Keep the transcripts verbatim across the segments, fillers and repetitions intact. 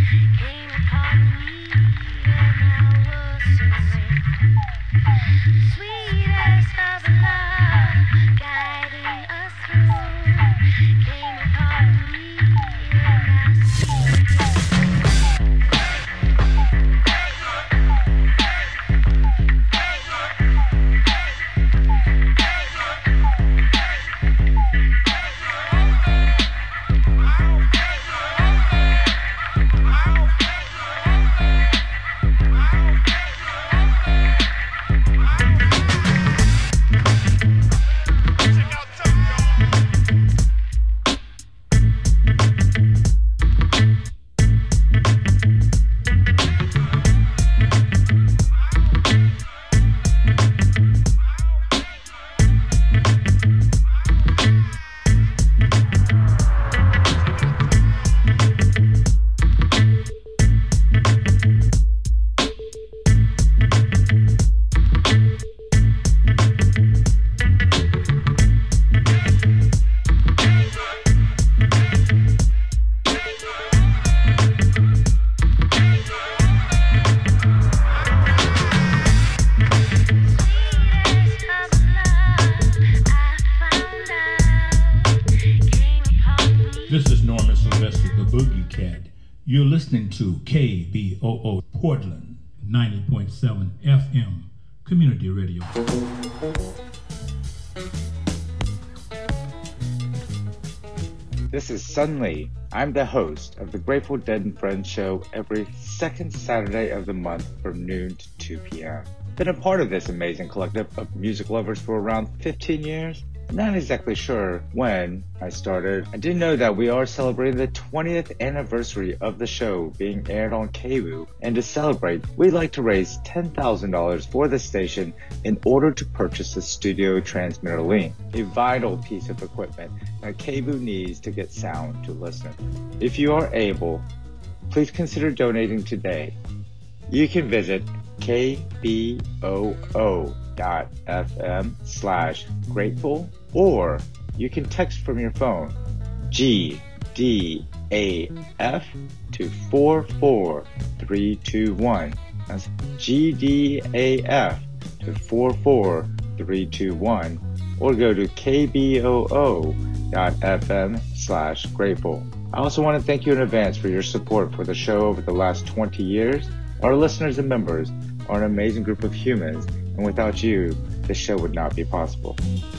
You're listening to K B O O Portland, ninety point seven F M, Community Radio. This is Sun Lee. I'm the host of the Grateful Dead and Friends show every second Saturday of the month from noon to two p.m. Been a part of this amazing collective of music lovers for around fifteen years. Not exactly sure when I started. I do know that we are celebrating the twentieth anniversary of the show being aired on K B O O, and to celebrate, we'd like to raise ten thousand dollars for the station in order to purchase the studio transmitter link, a vital piece of equipment that K B O O needs to get sound to listen. If you are able, please consider donating today. You can visit K B O O dot F M slash grateful, or you can text from your phone G D A F to four four three two one. That's G D A F to four four three two one, or go to K B O O dot F M slash grateful. I also want to thank you in advance for your support for the show over the last twenty years. Our listeners and members are an amazing group of humans, and without you, this show would not be possible.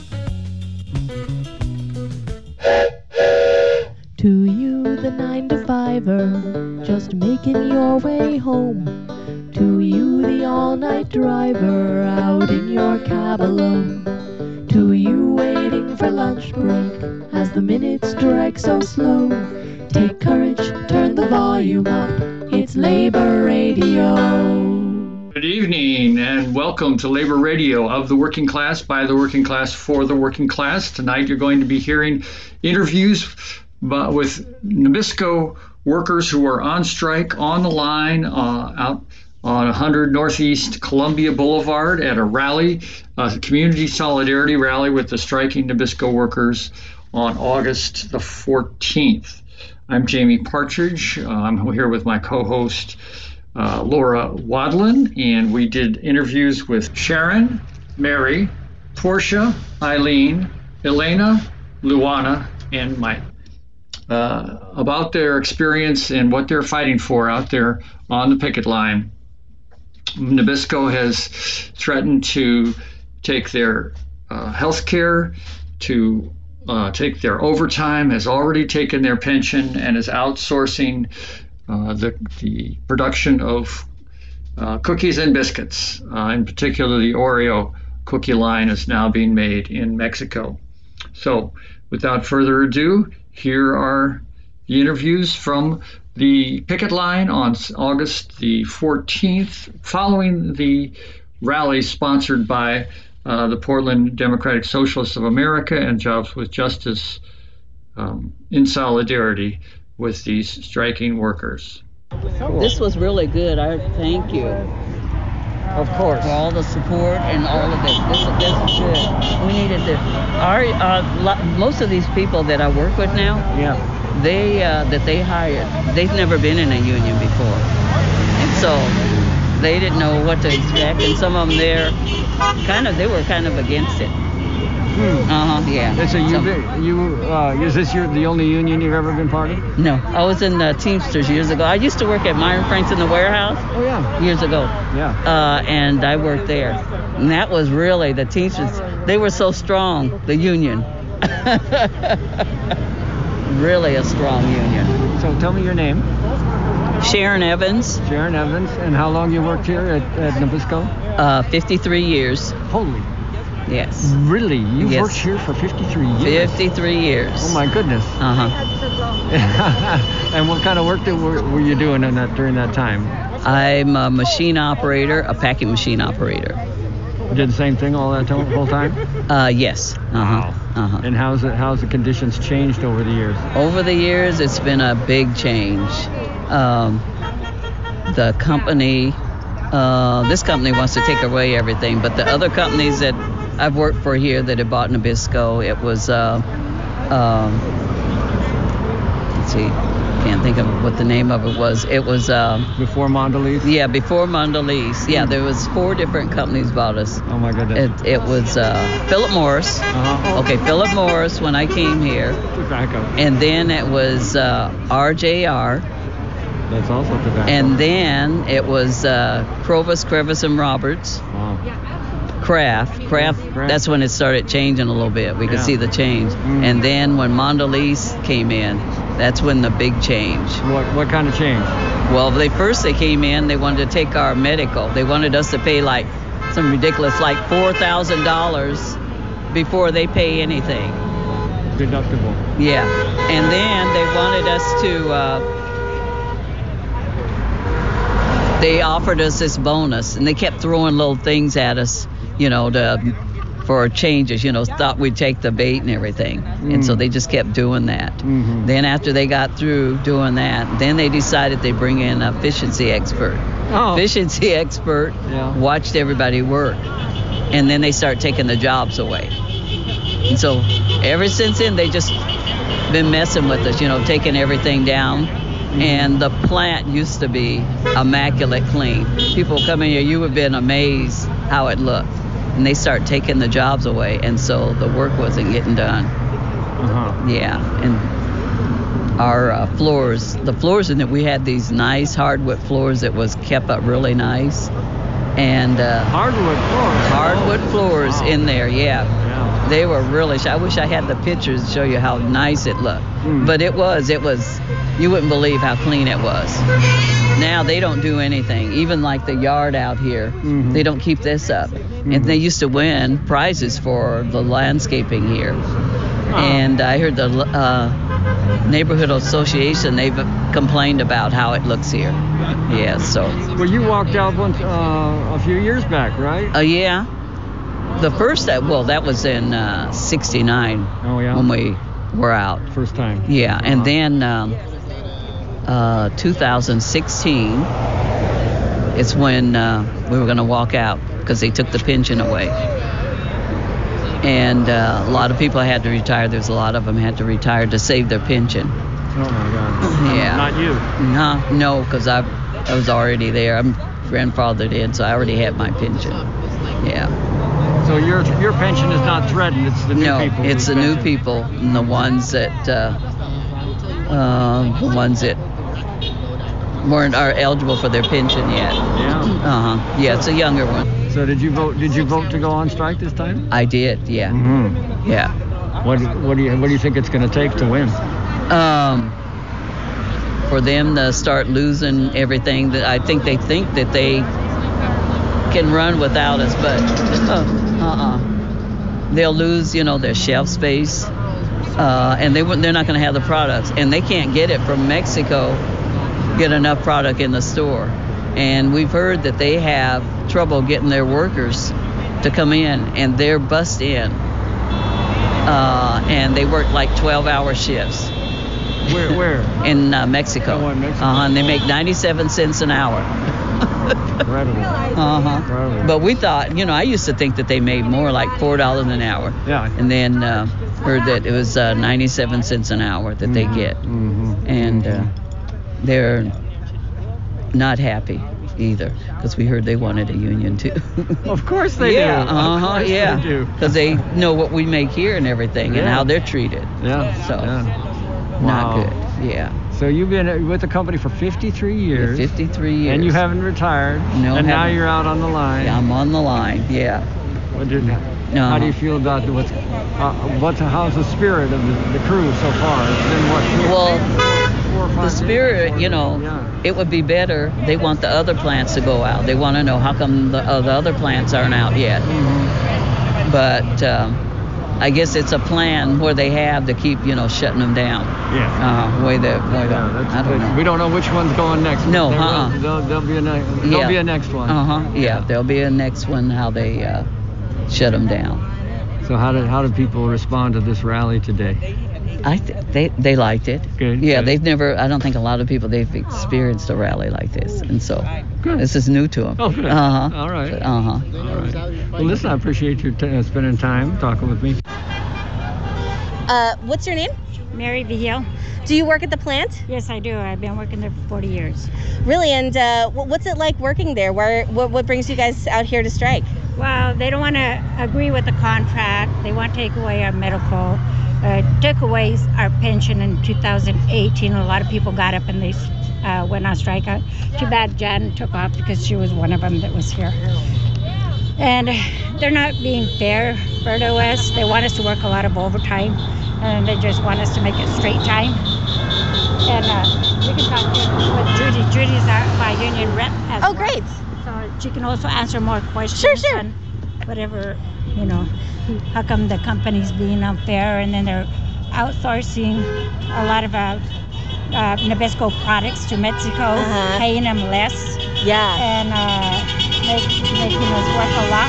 To you, the nine to fiver, just making your way home. To you, the all-night driver, out in your cab alone. To you, waiting for lunch break, as the minutes drag so slow. Take courage, turn the volume up, it's Labor Radio. Good evening and welcome to Labor Radio of the working class, by the working class, for the working class. Tonight you're going to be hearing interviews with Nabisco workers who are on strike on the line uh, out on one hundred Northeast Columbia Boulevard at a rally, a community solidarity rally with the striking Nabisco workers on August the fourteenth. I'm Jamie Partridge. Uh, I'm here with my co-host Uh, Laura Wadlin, and we did interviews with Sharon, Mary, Portia, Eileen, Elena, Luana, and Mike uh, about their experience and what they're fighting for out there on the picket line. Nabisco has threatened to take their uh, health care, to uh, take their overtime, has already taken their pension, and is outsourcing Uh, the, the production of uh, cookies and biscuits. Uh, in particular, the Oreo cookie line is now being made in Mexico. So, without further ado, here are the interviews from the picket line on August the fourteenth, following the rally sponsored by uh, the Portland Democratic Socialists of America and Jobs with Justice um, in solidarity with these striking workers. This was really good. I thank you. Of course. For all the support and all of it. This, this is good. We needed to. Our uh, lo- most of these people that I work with now, yeah, they uh, that they hired, they've never been in a union before, and so they didn't know what to expect, and some of them there kind of they were kind of against it. Hmm. Uh huh. Yeah. And so you, So- you, uh, is this your the only union you've ever been part of? No, I was in the Teamsters years ago. I used to work at Myron Franks in the warehouse Oh yeah. years ago. Yeah. Uh, and I worked there. And that was really the Teamsters. They were so strong, the union. Really a strong union. So tell me your name, Sharon Evans, Sharon Evans, and how long you worked here at, at Nabisco? uh, fifty-three years. Holy, Yes. really? You Yes. worked here for fifty-three years? fifty-three years. Oh my goodness. Uh-huh. And what kind of work did, were, were you doing in that during that time? I'm a machine operator, a packing machine operator. You did the same thing all that to- whole time? Uh, yes. Uh-huh. Uh-huh. And how's it? How's the conditions changed over the years? Over the years, it's been a big change. Um, the company, uh, this company wants to take away everything, but the other companies that I've worked for here that have bought Nabisco, it was, uh, um, let's see, can't think of what the name of it was. It was, um, Before Mondelez? yeah, before Mondelez. Yeah, there was four different companies bought us. Oh my goodness. It, it was uh, Philip Morris. Uh-huh. Okay, Philip Morris when I came here. Tobacco. And then it was uh, R J R. That's also tobacco. And then it was uh, Provis, Crevice, and Roberts. Wow. Kraft. Kraft, Kraft. that's when it started changing a little bit. We could Yeah. see the change. Mm. And then when Mondelez came in, that's when the big change. What what kind of change? Well, they first they came in, they wanted to take our medical. They wanted us to pay like some ridiculous, like four thousand dollars before they pay anything. Deductible. Yeah. And then they wanted us to, uh, they offered us this bonus, and they kept throwing little things at us, you know, to, for changes, you know, thought we'd take the bait and everything. And so Mm. they just kept doing that. Mhm. Then after they got through doing that, then they decided they'd bring in an efficiency expert. Oh. Efficiency expert Yeah. watched everybody work, and then they start taking the jobs away. And so ever since then, they just been messing with us, you know, taking everything down. And the plant used to be immaculate clean. People come in here, you would have been amazed how it looked. And they start taking the jobs away, and so the work wasn't getting done. Uh-huh. Yeah, and our uh, floors, the floors in it, we had these nice hardwood floors that was kept up really nice. And uh, Hardwood floors. hardwood floors Wow. in there, yeah. Yeah. They were really, I wish I had the pictures to show you how nice it looked. Mm. But it was, it was, you wouldn't believe how clean it was. Now they don't do anything. Even like the yard out here, Mhm. they don't keep this up. And they used to win prizes for the landscaping here. And I heard the uh, neighborhood association, they've complained about how it looks here. Yeah, so, Well, you walked out once uh, a few years back, right? uh, yeah. The first, that well, that was in uh, sixty-nine Oh, yeah? when we were out. First time. Yeah, and Uh-huh. then um, uh, two thousand sixteen, it's when uh, we were going to walk out because they took the pension away. And uh, a lot of people had to retire. There's a lot of them had to retire to save their pension. Oh, my God. Yeah. Not you. No, no, because I I was already there. I'm grandfathered in, so I already had my pension. Yeah. So your your pension is not threatened. It's the new No, people. it's the whose new pension- people, and the ones that, uh, uh, the ones that weren't are eligible for their pension yet. Yeah. Uh huh. Yeah, it's a younger one. So did you vote? Did you vote to go on strike this time? I did. Yeah. Mm-hmm. Yeah. What What do you What do you think it's going to take to win? Um, for them to start losing everything, that I think they think that they can run without us, but uh, uh-uh. They'll lose, you know, their shelf space, uh, and they wouldn't. They're not going to have the products, and they can't get it from Mexico. Get enough product in the store, and we've heard that they have trouble getting their workers to come in, and they're bussed in, uh, and they work like twelve-hour shifts. Where Where? In uh, Mexico. Oh, in Mexico. Uh-huh, and they make ninety-seven cents an hour. Incredible. Uh-huh. Incredible. But we thought, you know, I used to think that they made more, like four dollars an hour. Yeah. And then uh, heard that it was uh, ninety-seven cents an hour that they get. Mm-hmm. And uh, they're not happy either, because we heard they wanted a union too. Of course they yeah, do. Uh-huh, of course yeah. they do. Because they know what we make here and everything, and Yeah. how they're treated. Yeah. So, yeah. not Wow. good. Yeah. So you've been with the company for fifty-three years. fifty-three years. And you haven't retired. No, And now haven't. you're out on the line. Yeah, I'm on the line. Yeah. What did, Uh-huh. How do you feel about the, what's, uh, what's how's the spirit of the, the crew so far? It's been what? Four, Well, four or five the days? spirit, you know, Yeah. it would be better. They want the other plants to go out. They want to know how come the, uh, the other plants aren't out yet. Mm-hmm. But um, I guess it's a plan where they have to keep, you know, shutting them down. Yeah. Uh, way that, way Yeah, that, that's, I don't that's- know. we don't know which one's going next. No, There will- uh-uh. There'll, there'll be a ne- there'll Yeah. be a next one. Uh huh. Yeah, there'll be a next one. How they uh, shut them down. So how did how did people respond to this rally today? I th- they they liked it. Good, Yeah, good. they've never. I don't think a lot of people they've experienced a rally like this, and so Good. this is new to them. Oh, good. Uh huh. All right. Uh huh. All right. Well, listen, I appreciate you t- uh, spending time talking with me. Uh, what's your name? Mary Vigil. Do you work at the plant? Yes, I do. I've been working there for forty years. Really? And uh, wh- what's it like working there? Where what, what brings you guys out here to strike? Well, they don't want to agree with the contract. They want to take away our medical. Uh, took away our pension in two thousand eighteen. A lot of people got up and they uh, went on strike. Uh, too bad Jan took off because she was one of them that was here. And they're not being fair for to us. They want us to work a lot of overtime, and they just want us to make it straight time. And uh, we can talk with Judy. Judy's our, my union rep as Oh, well. great. So she can also answer more questions. Sure, sure. On whatever, you know, how come the company's being unfair, and then they're outsourcing a lot of uh, uh, Nabisco products to Mexico, Uh-huh. paying them less, Yeah. and uh, make, making us work a lot.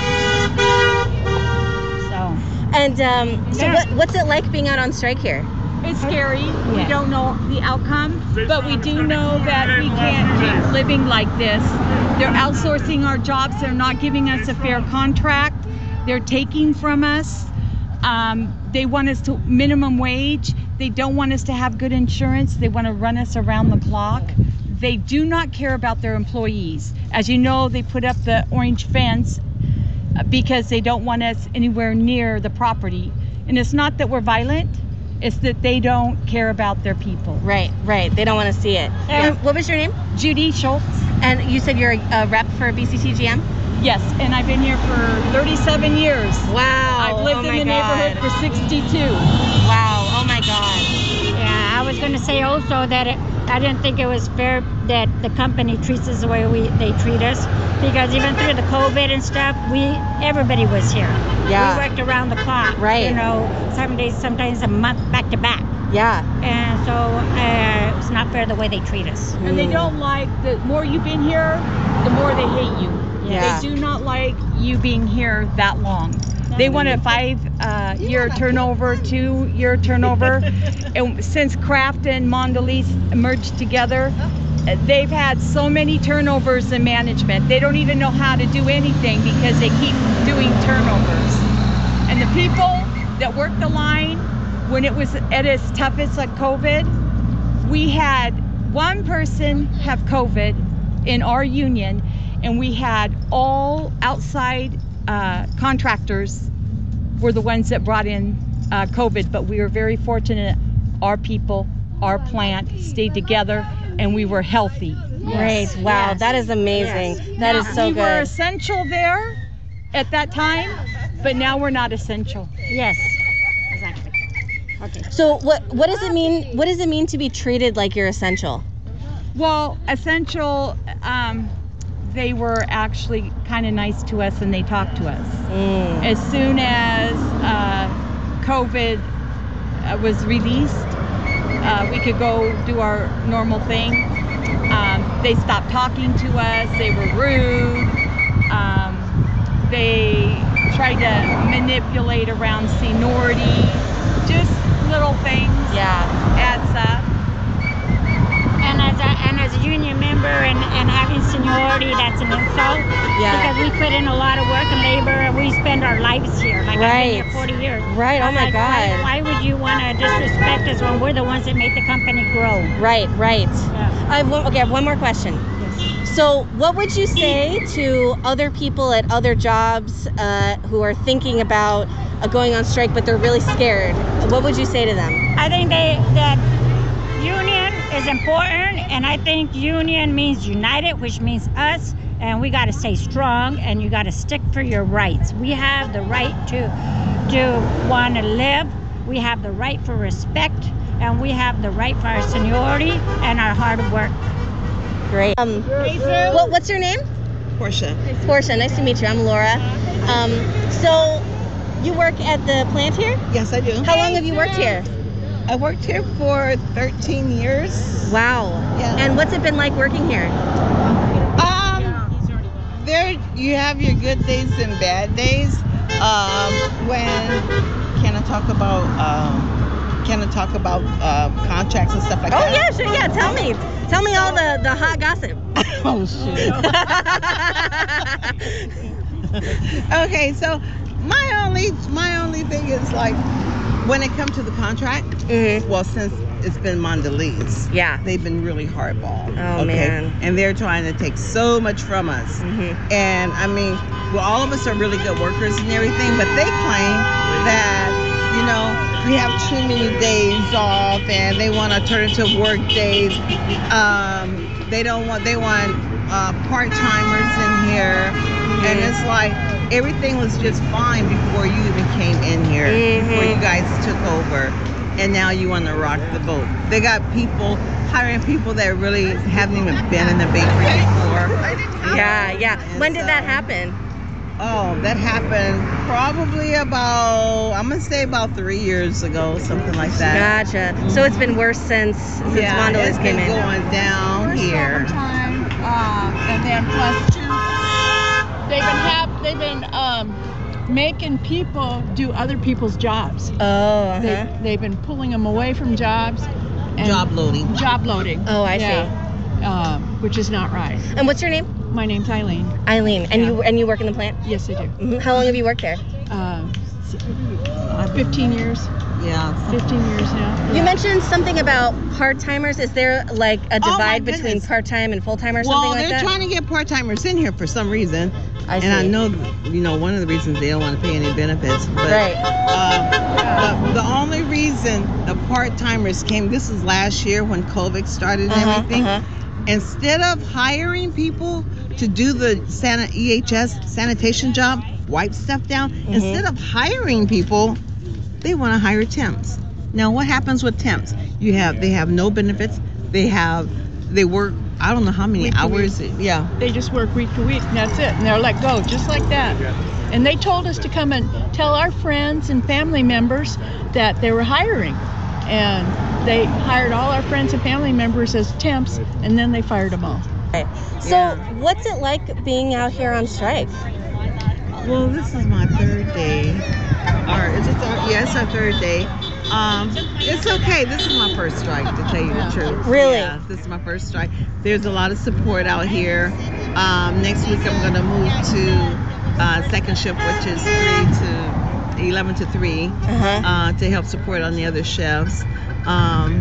So, And um, so Yeah. what, what's it like being out on strike here? It's scary. We Yeah. don't know the outcome, but we do know that we can't keep living like this. They're outsourcing our jobs. They're not giving us a fair contract. They're taking from us. Um, they want us to minimum wage. They don't want us to have good insurance. They want to run us around the clock. They do not care about their employees. As you know, they put up the orange fence uh, because they don't want us anywhere near the property. And it's not that we're violent. It's that they don't care about their people. Right, right. They don't want to see it. Yeah. And what was your name? Judy Schultz. And you said you're a, a rep for B C T G M? Yes, and I've been here for thirty-seven years. Wow. I've lived oh in my the God. neighborhood for sixty-two. Wow. Oh my God. yeah, I was going to say also that it, I didn't think it was fair that the company treats us the way we they treat us, because even through the COVID and stuff, we everybody was here. Yeah. We worked around the clock. Right. You know, seven days, sometimes a month, back to back. Yeah. And so uh, it's not fair the way they treat us. And they don't like, the more you've been here, the more they hate you. Yeah. They do not like you being here that long. They want a five uh, year turnover, two year turnover. And since Kraft and Mondelez merged together, uh, they've had so many turnovers in management. They don't even know how to do anything because they keep doing turnovers. And the people that work the line, when it was at its toughest like COVID, we had one person have COVID in our union, and we had all outside uh, contractors were the ones that brought in uh, COVID, but we were very fortunate. Our people, our plant stayed together, and we were healthy. Great. Wow. Yes. That is amazing. Yes. That is Now, so we were good. essential there at that time, but now we're not essential. Yes. Exactly. Okay. So what what does it mean? What does it mean to be treated like you're essential? Well, essential, um, they were actually kind of nice to us, and they talked to us. Mm. As soon as uh, COVID uh, was released, uh, we could go do our normal thing. Um, they stopped talking to us. They were rude. Um, they tried to manipulate around seniority. Just little things. Yeah. Adds up. And as a and as a union member and and having seniority, that's an insult. Yeah. Because we put in a lot of work and labor, and we spend our lives here. Like I've been here Right. forty years. Right, oh I'm my like, God. Why, why would you want to disrespect us when we're the ones that made the company grow? Right, right. Yeah. I have one, okay, I have one more question. Yes. So, what would you say to other people at other jobs uh, who are thinking about uh, going on strike, but they're really scared? What would you say to them? I think they that union is important, and I think union means united, which means us, and we got to stay strong, and you got to stick for your rights. We have the right to to want to live. We have the right for respect, and we have the right for our seniority and our hard work. Great. Um, what, what's your name? Portia. Portia. Nice to meet you. I'm Laura. Um, so, you work at the plant here? Yes, I do. How long have you worked here? I worked here for thirteen years. Wow. Yeah. And what's it been like working here? Um, there you have your good days and bad days. Um, when can I talk about um, can I talk about uh, contracts and stuff like Oh that? yeah, sure. Yeah, tell me. Tell me all the, the hot gossip. Oh shit. Okay, so my only my only thing is like when it comes to the contract. Mm-hmm. Well, since it's been Mondelez, Yeah. they've been really hardball. Oh, okay? man. And they're trying to take so much from us. Mm-hmm. And I mean, well, all of us are really good workers and everything, but they claim that, you know, we have too many days off and they want to turn into work days. Um, they don't want, they want uh, part-timers in here. Mm-hmm. And it's like, everything was just fine before you even came in here, Mm-hmm. before you guys took over. And now you want to rock the boat. They got people, hiring people that really haven't even been in the bakery before. Yeah, yeah. And When did so- that happen? Oh, that happened probably about, I'm going to say about three years ago, something like that. Gotcha. So it's been worse since since Yeah, Mondelez it's came been in. going down First here. overtime, uh, and then plus two. They've been have they've been um, making people do other people's jobs. Oh, uh-huh. They they've been pulling them away from jobs. And Job loading. Job loading. Oh, I yeah. Um, which is not right. And what's your name? My name's Eileen. Eileen. And Yeah. you and you work in the plant? Yes, I do. Mhm. How long have you worked there? Uh, s- fifteen years. Yeah. fifteen years now. You mentioned something about part-timers. Is there like a Oh, my divide between goodness. part-time and full-time or Well, something like they're that? trying to get part-timers in here for some reason. I and see. I know, you know, one of the reasons they don't want to pay any benefits. But, Right. Um, the, the only reason the part-timers came, this was last year when COVID started and Uh-huh, everything. uh-huh. Instead of hiring people to do the san- E H S sanitation job, wipe stuff down, Mm-hmm. instead of hiring people, they want to hire temps. Now, what happens with temps? You have they have no benefits. They have they work. I don't know how many Week to hours. Yeah. They just work week to week, and that's it. And they're let go, just like that. And they told us to come and tell our friends and family members that they were hiring. And they hired all our friends and family members as temps, and then they fired them all. Right. So Yeah. what's it like being out here on strike? Well, this is my third day. Or is it our, yeah, it's our third day. Um, it's okay. This is my first strike, to tell you the truth. Really? Yeah, this is my first strike. There's a lot of support out here. Um, next week I'm gonna move to uh, second shift, which is three to eleven to three, Uh-huh. uh, to help support on the other chefs. Um,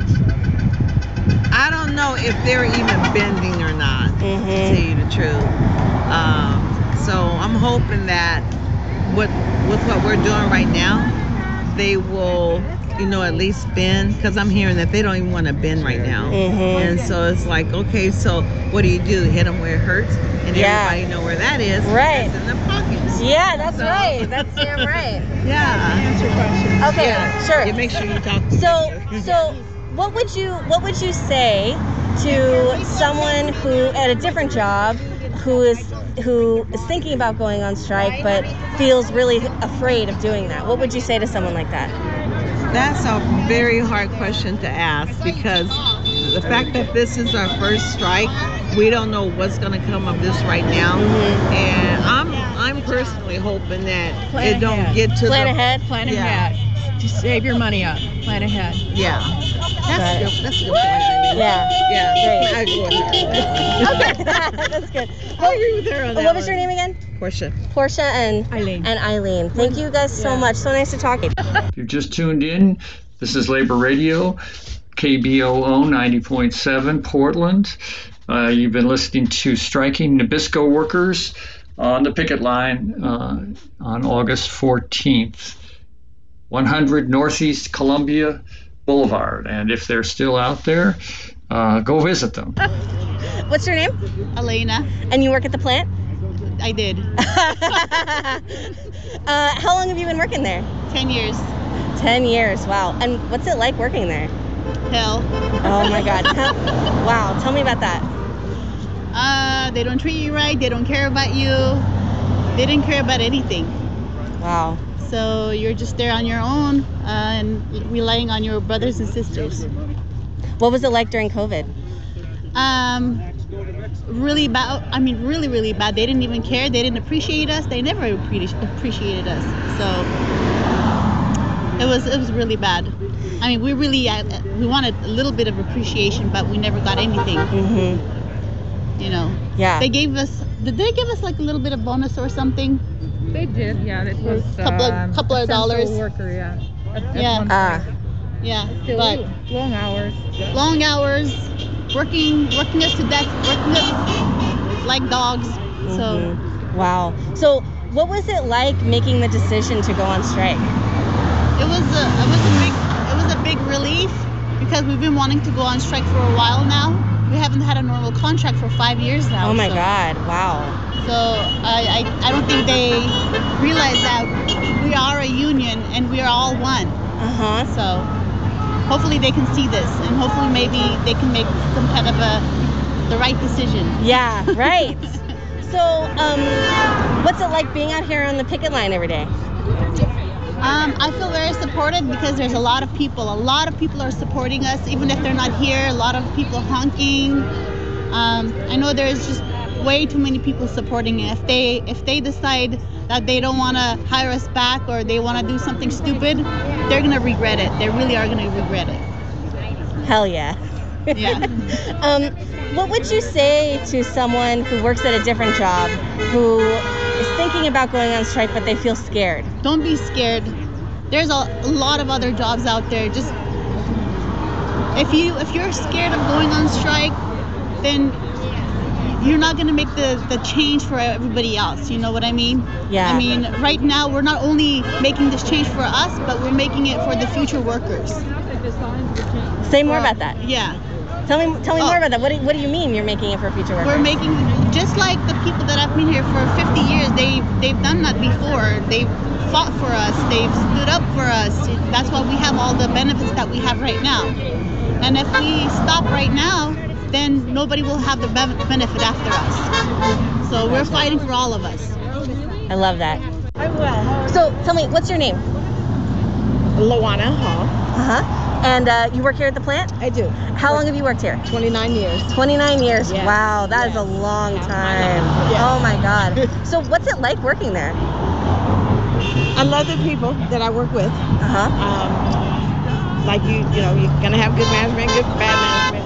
I don't know if they're even bending or not, to Mhm. tell you the truth. Um, so I'm hoping that with with what we're doing right now, they will, you know, at least bend, because I'm hearing that they don't even want to bend right now. Mhm. And so it's like, okay, so what do you do? Hit them where it hurts, and Yeah. everybody know where that is. Right. It's in the pockets. Yeah, that's So- right. That's damn right. Yeah. Answer questions. Okay, Yeah. sure. You make sure you talk to So, so what would you what would you say to someone who at a different job who is who is thinking about going on strike but feels really afraid of doing that? What would you say to someone like that? That's a very hard question to ask, because the fact that this is our first strike, we don't know what's going to come of this right now. Mhm. And I'm I'm personally hoping that Plan it don't ahead. get to Plan the ahead. Plan Yeah. ahead. To save your money up. Plan ahead. yeah. That's good. That's a good point. Eileen. Yeah. Yeah. Great. I agree with her on that one. Okay. That's good. I agree with her on that What was one. your name again? Portia. Portia and Eileen. And Eileen. Thank you guys so Yeah. much. So nice to talk to you. If you've just tuned in, this is Labor Radio, K B O O ninety point seven, Portland. Uh, you've been listening to striking Nabisco workers on the picket line uh, on August fourteenth, one hundred Northeast Columbia Boulevard. And if they're still out there, uh, go visit them. What's your name? Elena. And you work at the plant? I did. uh, how long have you been working there? Ten years. Ten years. Wow. And what's it like working there? Hell. Oh my God. Wow. Tell me about that. Uh, they don't treat you right. They don't care about you. They didn't care about anything. Wow. So you're just there on your own uh, and relying on your brothers and sisters. What was it like during COVID? Um, really bad. I mean, really, really bad. They didn't even care. They didn't appreciate us. They never appreci- appreciated us. So it was it was really bad. I mean, we really uh, we wanted a little bit of appreciation, but we never got anything. Mm-hmm. You know. Yeah. They gave us. Did they give us like a little bit of bonus or something? They did, yeah. It was a couple of, um, couple of essential dollars. Worker, yeah. At, at Yeah. one Ah. point. Yeah. Still But long hours. long hours, working working us to death, working us like dogs. So Mhm. Wow. So what was it like making the decision to go on strike? it was a it was a big it was a big relief because we've been wanting to go on strike for a while now. We haven't had a normal contract for five years now. Oh my so. God. Wow. So I, I I don't think they realize that we are a union and we are all one. Uh-huh. So hopefully they can see this and hopefully maybe they can make some kind of a the right decision. Yeah, right. So, um, what's it like being out here on the picket line every day? Um, I feel very supported because there's a lot of people. A lot of people are supporting us, even if they're not here. A lot of people honking. Um, I know there's just way too many people supporting it. If they if they decide that they don't want to hire us back or they want to do something stupid, they're gonna regret it. They really are gonna regret it. Hell yeah. Yeah. um, what would you say to someone who works at a different job who is thinking about going on strike but they feel scared? Don't be scared. There's a, a lot of other jobs out there. Just if you if you're scared of going on strike, then you're not going to make the, the change for everybody else. You know what I mean? Yeah. I mean, right now we're not only making this change for us, but we're making it for the future workers. Say more Uh, about that. Yeah. Tell me, tell me Oh. more about that. What do, what do you mean you're making it for future workers? We're making, just like the people that have been here for fifty years, they, they've done that before. They've fought for us. They've stood up for us. That's why we have all the benefits that we have right now. And if we stop right now, then nobody will have the ben- benefit after us. So we're fighting for all of us. I love that. I'm well. So tell me, what's your name? Luana Hall. Uh-huh. And uh, you work here at the plant? I do. How long have you worked here? twenty-nine years. twenty-nine years. Yes. Wow, that is Yes. a long Half my time. life. Yes. Oh my God. So what's it like working there? I love the people that I work with. Uh-huh. Um, like you, you know, you're gonna have good management, good bad management.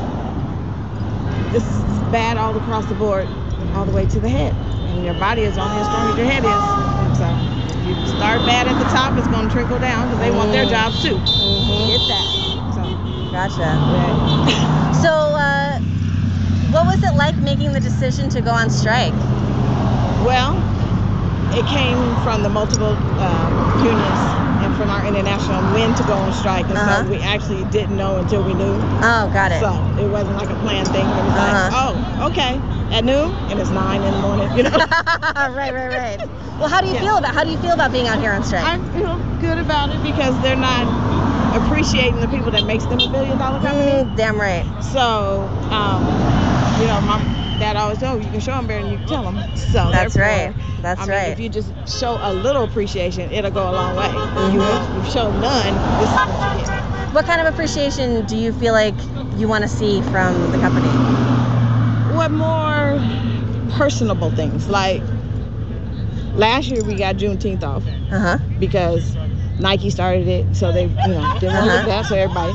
This is bad all across the board, all the way to the head. And your body is only as strong as your head is. So if you start bad at the top, it's gonna trickle down because they want their jobs too. Mhm. Get that. So Gotcha. yeah. So uh, what was it like making the decision to go on strike? Well, it came from the multiple um, unions and from our international when to go on strike, and Uh-huh. so we actually didn't know until we knew. Oh, got it. So it wasn't like a planned thing. It was Uh-huh. like, oh, okay, at noon, and it's nine in the morning. You know. right, right, right. Well, how do you Yeah. feel about how do you feel about being out here on strike? I feel good about it because they're not appreciating the people that makes them a billion dollar company. Mm, damn right. So, um, you know, my dad always told you can show them better than you can tell them. So That's therefore, right. That's I mean, right. if you just show a little appreciation, it'll go a long way. Mhm. You you show none, this is what you get. What kind of appreciation do you feel like you want to see from the company? What more personable things like last year we got Juneteenth off Uh huh. because Nike started it, so they you know didn't want to Uh-huh. look at that, so everybody.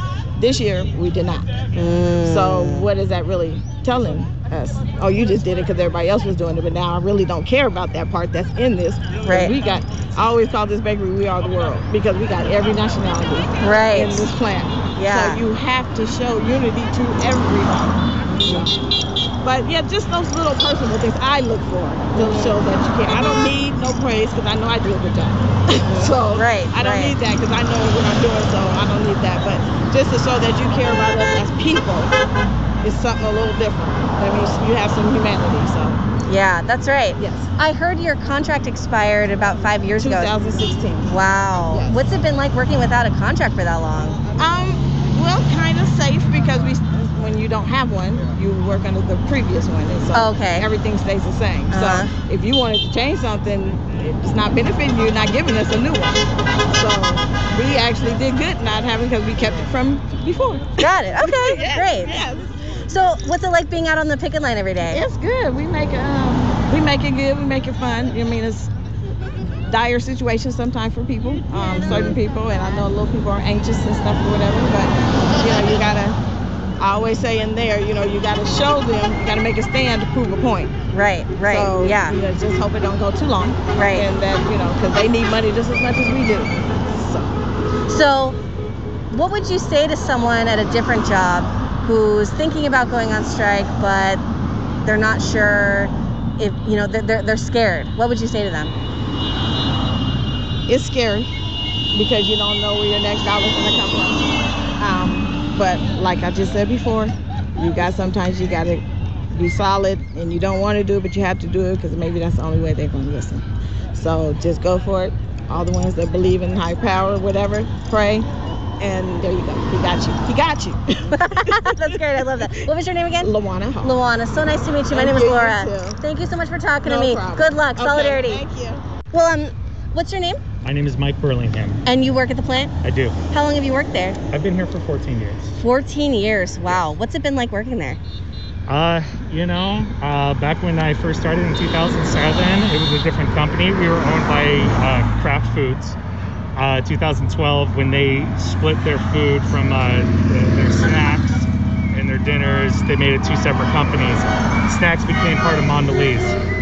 This year, we did not. Mm. So what is that really telling us? Oh, you just did it because everybody else was doing it, but now I really don't care about that part that's in this. Right. We got, I always call this bakery We Are the World, because we got every nationality right. in this plant. Yeah. So you have to show unity to everybody. So. But yeah, just those little personal things I look for to show that you care. I don't need no praise because I know I do a good job. so right, I don't right. need that because I know what I'm doing, so I don't need that. But just to show that you care about us as people is something a little different. That means you have some humanity. So yeah, that's right. Yes. I heard your contract expired about five years ago. twenty sixteen. Wow. Yes. What's it been like working without a contract for that long? Um, well, kind of safe because we. When you don't have one, you work under the previous one, and so oh, okay. everything stays the same. Uh-huh. So if you wanted to change something, it's not benefiting you, not giving us a new one. So we actually did good not having, because we kept it from before. Got it. Okay, yes, great. Yes. So what's it like being out on the picket line every day? It's good. We make it. Um, we make it good. We make it fun. I mean, it's dire situations sometimes for people, um, certain people, and I know little people are anxious and stuff or whatever. But you know, you gotta. I always say in there, you know, you got to show them, you got to make a stand to prove a point. Right, right, so, yeah. You know, just hope it don't go too long. Right. And that, you know, because they need money just as much as we do. So. So, what would you say to someone at a different job who's thinking about going on strike, but they're not sure if, you know, they're, they're, they're scared? What would you say to them? It's scary because you don't know where your next dollar's going to come from. Um, But like I just said before, you got sometimes you got to be solid, and you don't want to do it, but you have to do it because maybe that's the only way they're going to listen. So just go for it. All the ones that believe in high power, whatever, pray, and there you go. He got you. He got you. That's great. I love that. What was your name again? Lawana Hall. Lawana. So nice to meet you. My Thank name is you, Laura. you too. Thank you so much for talking No to me. problem. Good luck. Okay, Solidarity. Thank you. Well, um, what's your name? My name is Mike Burlingham. And you work at the plant? I do. How long have you worked there? I've been here for fourteen years. fourteen years. Wow. What's it been like working there? Uh, you know, uh, back when I first started in two thousand seven, it was a different company. We were owned by uh, Kraft Foods. Uh, two thousand twelve, when they split their food from uh, their snacks and their dinners, they made it two separate companies. Snacks became part of Mondelez.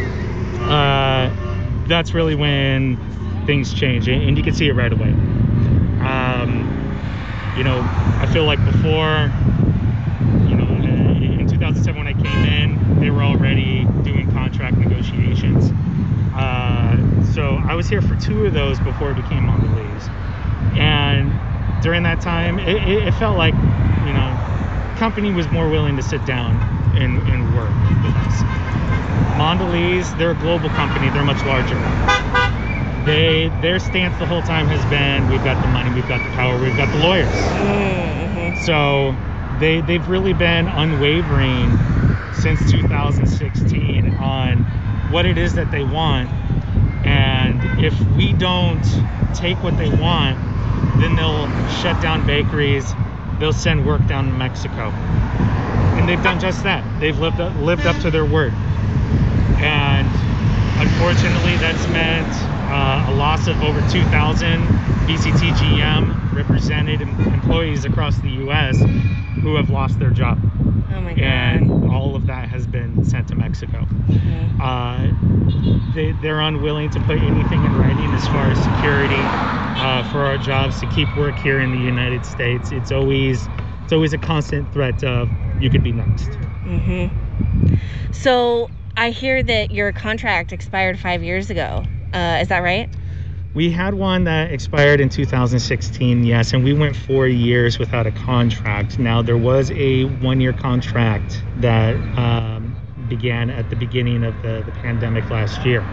Uh, that's really when things change, and you can see it right away. Um, you know, I feel like before, you know, in two thousand seven when I came in, they were already doing contract negotiations. Uh, so I was here for two of those before it became Mondelez. And during that time, it, it, it felt like, you know, company was more willing to sit down and, and work with us. Mondelez, they're a global company, they're much larger. They, their stance the whole time has been, we've got the money, we've got the power, we've got the lawyers. Mm-hmm. So they, they've really been unwavering since two thousand sixteen on what it is that they want. And if we don't take what they want, then they'll shut down bakeries, they'll send work down to Mexico. And they've done just that. They've lived up, lived up to their word. And unfortunately, that's meant uh, a loss of over two thousand B C T G M represented employees across the U S who have lost their job. Oh my God. And all of that has been sent to Mexico. Mm-hmm. uh, they, they're unwilling to put anything in writing as far as security uh, for our jobs to keep work here in the United States. It's always it's always a constant threat of you could be next. Mm-hmm. So I hear that your contract expired five years ago. Uh, is that right? We had one that expired in two thousand sixteen, yes, and we went four years without a contract. Now, there was a one-year contract that um, began at the beginning of the, the pandemic last year.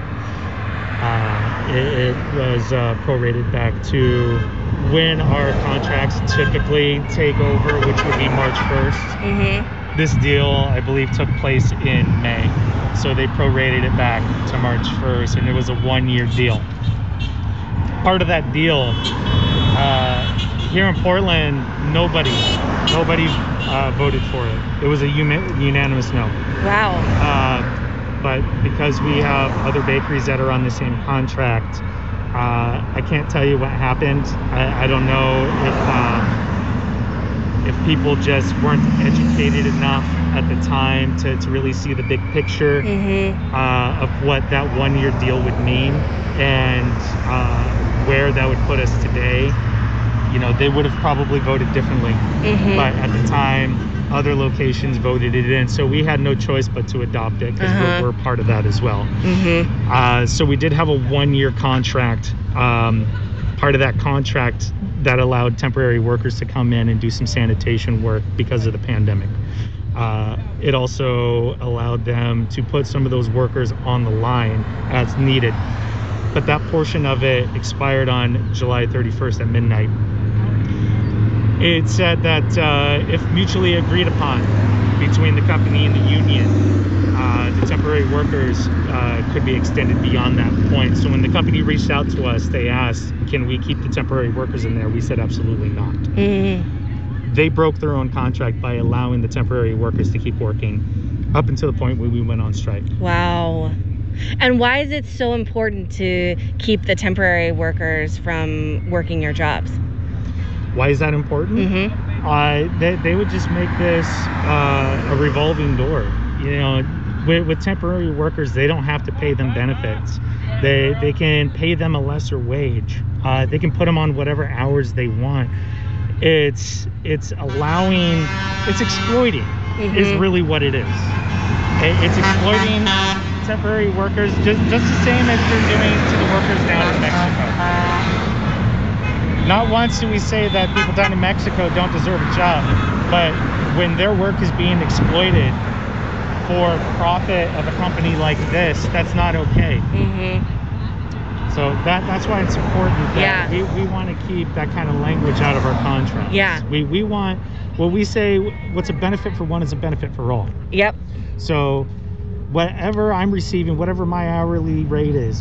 Uh, it, it was uh, prorated back to when our contracts typically take over, which would be March first. Mm-hmm. This deal, I believe, took place in May. So they prorated it back to March first, and it was a one-year deal. Part of that deal, uh, here in Portland, nobody, nobody uh, voted for it. It was a uni- unanimous no. Wow. Uh, but because we have other bakeries that are on the same contract, uh, I can't tell you what happened. I, I don't know if if people just weren't educated enough at the time to, to really see the big picture Mm-hmm. uh, of what that one-year deal would mean and uh, where that would put us today, you know, they would have probably voted differently. Mhm. But at the time, other locations voted it in, so we had no choice but to adopt it because Uh-huh. we're, we're part of that as well. Mm-hmm. Uh, so we did have a one-year contract. Um, part of that contract that allowed temporary workers to come in and do some sanitation work because of the pandemic. Uh, it also allowed them to put some of those workers on the line as needed. But that portion of it expired on July thirty-first at midnight. It said that uh, if mutually agreed upon between the company and the union, uh, the temporary workers uh, could be extended beyond that point. So when the company reached out to us, they asked, can we keep the temporary workers in there? We said absolutely not. Mm-hmm. They broke their own contract by allowing the temporary workers to keep working up until the point where we went on strike. Wow. And why is it so important to keep the temporary workers from working your jobs? Why is that important? Mm-hmm. Uh, they, they would just make this uh, a revolving door. You know, with, with temporary workers, they don't have to pay them benefits. They they can pay them a lesser wage. Uh, they can put them on whatever hours they want. It's it's allowing, it's exploiting Mm-hmm. is really what it is. It, it's exploiting temporary workers just just the same as they're doing to the workers down in Mexico. Not once do we say that people down in Mexico don't deserve a job, but when their work is being exploited for profit of a company like this, that's not okay. Mm-hmm. So that that's why it's important that Yeah. we, we want to keep that kind of language out of our contracts. Yeah. We we want, well, we say what's a benefit for one is a benefit for all. Yep. So whatever I'm receiving, whatever my hourly rate is,